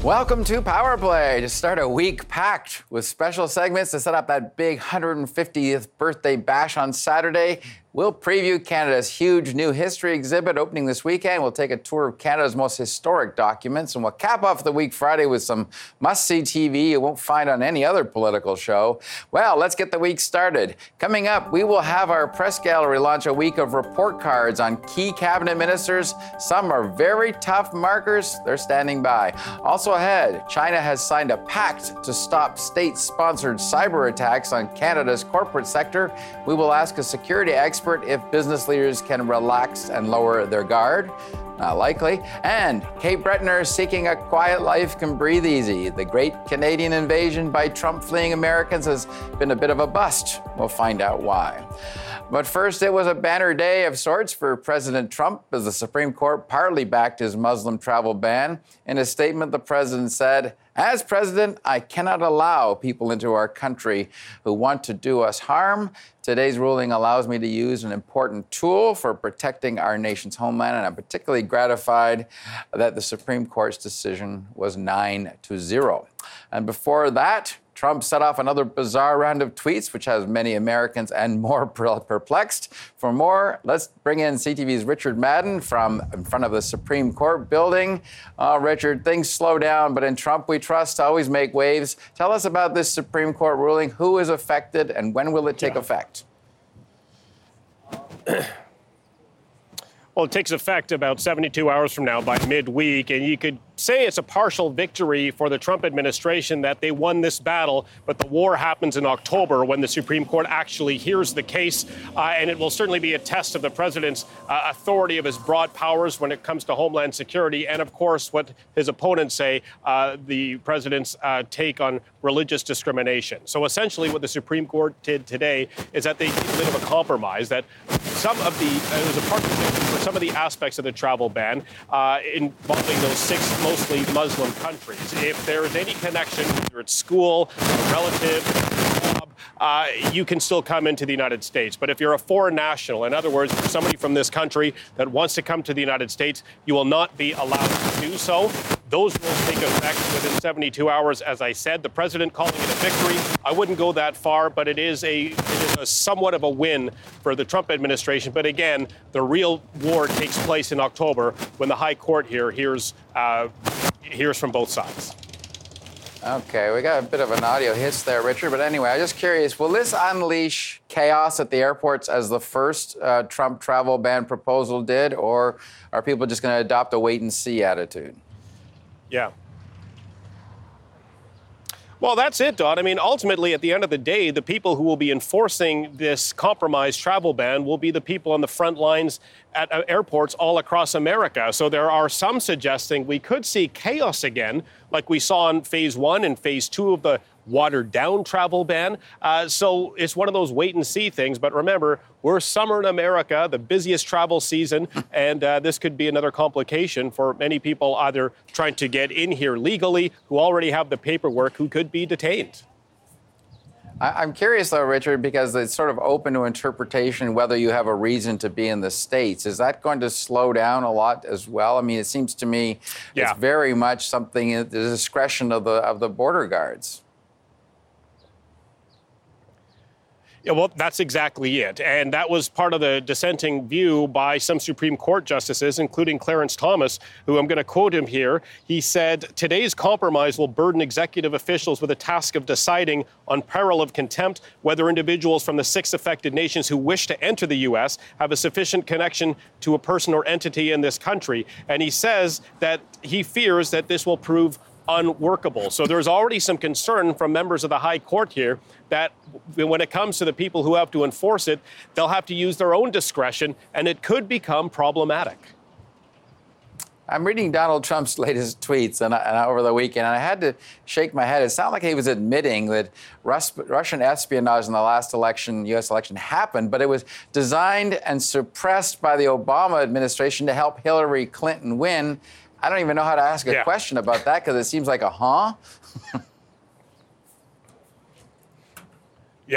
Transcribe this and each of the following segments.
Welcome to Power Play. To start a week packed with special segments to set up that big 150th birthday bash on Saturday. We'll preview Canada's huge new history exhibit opening this weekend. We'll take a tour of Canada's most historic documents, and we'll cap off the week Friday with some must-see TV you won't find on any other political show. Well, let's get the week started. Coming up, we will have our press gallery launch a week of report cards on key cabinet ministers. Some are very tough markers. They're standing by. Also ahead, China has signed a pact to stop state-sponsored cyber attacks on Canada's corporate sector. We will ask a security expert if business leaders can relax and lower their guard. Not likely. And Kate Brettner seeking a quiet life can breathe easy. The great Canadian invasion by Trump fleeing Americans has been a bit of a bust. We'll find out why. But first, it was a banner day of sorts for President Trump as the Supreme Court partly backed his Muslim travel ban. In a statement, the president said, "As president, I cannot allow people into our country who want to do us harm. Today's ruling allows me to use an important tool for protecting our nation's homeland, and I'm particularly gratified that the Supreme Court's decision was 9-0. And before that, Trump set off another bizarre round of tweets, which has many Americans and more perplexed. For more, let's bring in CTV's Richard Madden from in front of the Supreme Court building. Richard, things slow down, but in Trump we trust to always make waves. Tell us about this Supreme Court ruling. Who is affected, and when will it take effect? Well, it takes effect about 72 hours from now by midweek, and you could say it's a partial victory for the Trump administration that they won this battle, but the war happens in October when the Supreme Court actually hears the case, and it will certainly be a test of the president's authority, of his broad powers when it comes to homeland security, and of course what his opponents say, the president's take on religious discrimination. So essentially what the Supreme Court did today is that they did a bit of a compromise, that some of the, it was a partial victory for some of the aspects of the travel ban involving those 6 mostly Muslim countries. If there is any connection, whether it's school, a relative, job, you can still come into the United States. But if you're a foreign national, in other words, if somebody from this country that wants to come to the United States, you will not be allowed to do so. Those will take effect within 72 hours, as I said. The president calling it a victory. I wouldn't go that far, but it is a somewhat of a win for the Trump administration. But again, the real war takes place in October when the High Court here hears from both sides. Okay, we got a bit of an audio hits there, Richard. But anyway, I'm just curious, will this unleash chaos at the airports as the first Trump travel ban proposal did, or are people just going to adopt a wait-and-see attitude? Yeah. Well, that's it, Don. I mean, ultimately, at the end of the day, the people who will be enforcing this compromised travel ban will be the people on the front lines at airports all across America. So there are some suggesting we could see chaos again, like we saw in Phase 1 and Phase 2 of the watered-down travel ban. So it's one of those wait-and-see things. But remember, we're summer in America, the busiest travel season, and this could be another complication for many people either trying to get in here legally, who already have the paperwork, who could be detained. I'm curious, though, Richard, because it's sort of open to interpretation whether you have a reason to be in the States. Is that going to slow down a lot as well? I mean, it seems to me it's very much something at the discretion of the border guards. Yeah, well, that's exactly it. And that was part of the dissenting view by some Supreme Court justices, including Clarence Thomas, who I'm going to quote him here. He said, "Today's compromise will burden executive officials with the task of deciding on peril of contempt whether individuals from the 6 affected nations who wish to enter the U.S. have a sufficient connection to a person or entity in this country." And he says that he fears that this will prove unworkable. So there's already some concern from members of the High Court here that when it comes to the people who have to enforce it, they'll have to use their own discretion, and it could become problematic. I'm reading Donald Trump's latest tweets and over the weekend, and I had to shake my head. It sounded like he was admitting that Russian espionage in the last election, U.S. election, happened, but it was designed and suppressed by the Obama administration to help Hillary Clinton win. I don't even know how to ask a question about that because it seems like a huh? Yeah.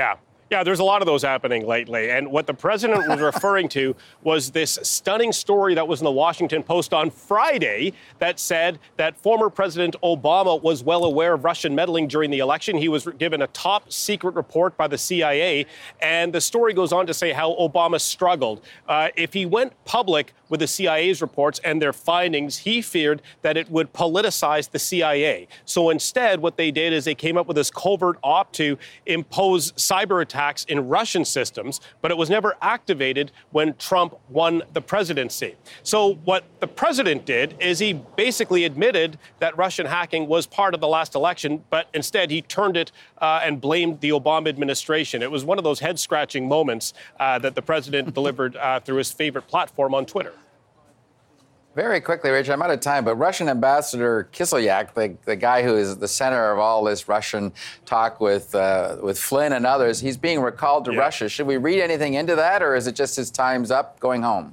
Yeah, there's a lot of those happening lately. And what the president was referring to was this stunning story that was in the Washington Post on Friday that said that former President Obama was well aware of Russian meddling during the election. He was given a top secret report by the CIA. And the story goes on to say how Obama struggled. If he went public with the CIA's reports and their findings, he feared that it would politicize the CIA. So instead, what they did is they came up with this covert op to impose cyber attacks in Russian systems, but it was never activated when Trump won the presidency. So what the president did is he basically admitted that Russian hacking was part of the last election, but instead he turned it and blamed the Obama administration. It was one of those head-scratching moments that the president delivered through his favorite platform on Twitter. Very quickly, Rich, I'm out of time, but Russian Ambassador Kislyak, the guy who is the center of all this Russian talk with Flynn and others, he's being recalled to Russia. Should we read anything into that, or is it just his time's up, going home?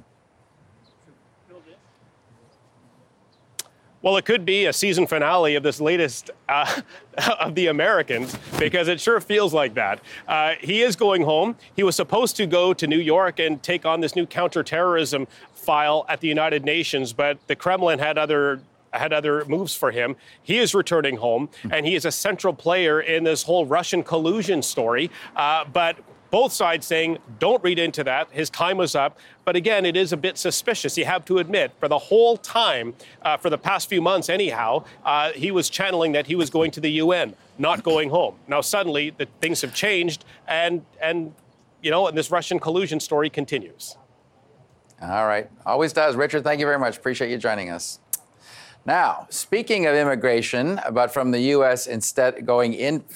Well, it could be a season finale of this latest of The Americans, because it sure feels like that. He is going home. He was supposed to go to New York and take on this new counterterrorism file at the United Nations, but the Kremlin had other moves for him. He is returning home, and he is a central player in this whole Russian collusion story. But both sides saying, don't read into that. His time was up. But again, it is a bit suspicious. You have to admit, for the whole time, for the past few months anyhow, he was channeling that he was going to the UN, not going home. Now, suddenly, things have changed, and this Russian collusion story continues. All right. Always does. Richard, thank you very much. Appreciate you joining us. Now, speaking of immigration, but from the U.S. instead of going into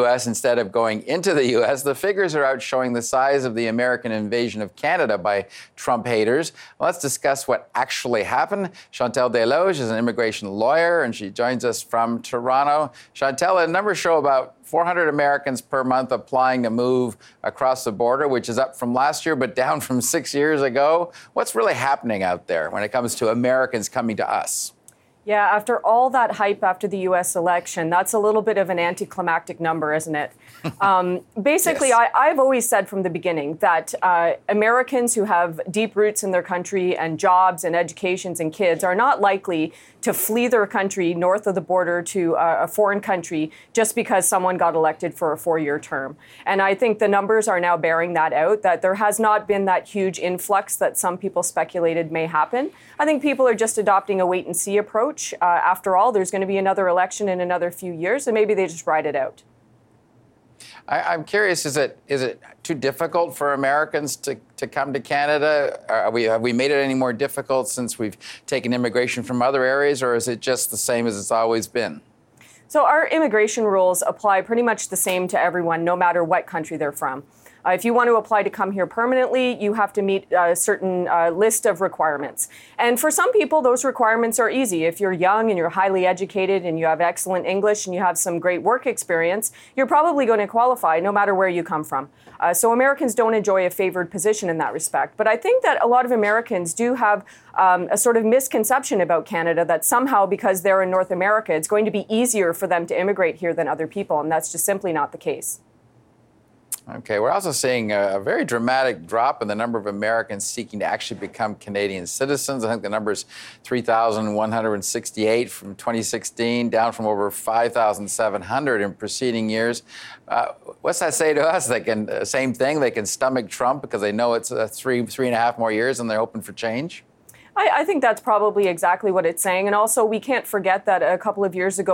the U.S., the figures are out showing the size of the American invasion of Canada by Trump haters. Let's discuss what actually happened. Chantal Desloges is an immigration lawyer, and she joins us from Toronto. Chantal, the numbers show about 400 Americans per month applying to move across the border, which is up from last year, but down from 6 years ago. What's really happening out there when it comes to Americans coming to us? Yeah, after all that hype after the U.S. election, that's a little bit of an anticlimactic number, isn't it? Basically, yes. I've always said from the beginning that Americans who have deep roots in their country and jobs and educations and kids are not likely to flee their country north of the border to a foreign country just because someone got elected for a 4-year term. And I think the numbers are now bearing that out, that there has not been that huge influx that some people speculated may happen. I think people are just adopting a wait-and-see approach. After all, there's going to be another election in another few years, and maybe they just ride it out. I'm curious, is it too difficult for Americans to come to Canada? Have we made it any more difficult since we've taken immigration from other areas, or is it just the same as it's always been? So our immigration rules apply pretty much the same to everyone, no matter what country they're from. If you want to apply to come here permanently, you have to meet a certain list of requirements. And for some people, those requirements are easy. If you're young and you're highly educated and you have excellent English and you have some great work experience, you're probably going to qualify no matter where you come from. So Americans don't enjoy a favored position in that respect. But I think that a lot of Americans do have a sort of misconception about Canada that somehow because they're in North America, it's going to be easier for them to immigrate here than other people. And that's just simply not the case. Okay, we're also seeing a very dramatic drop in the number of Americans seeking to actually become Canadian citizens. I think the number is 3,168 from 2016, down from over 5,700 in preceding years. What's that say to us? They can, same thing, they can stomach Trump because they know it's three and a half more years and they're hoping for change? I think that's probably exactly what it's saying. And also, we can't forget that a couple of years ago,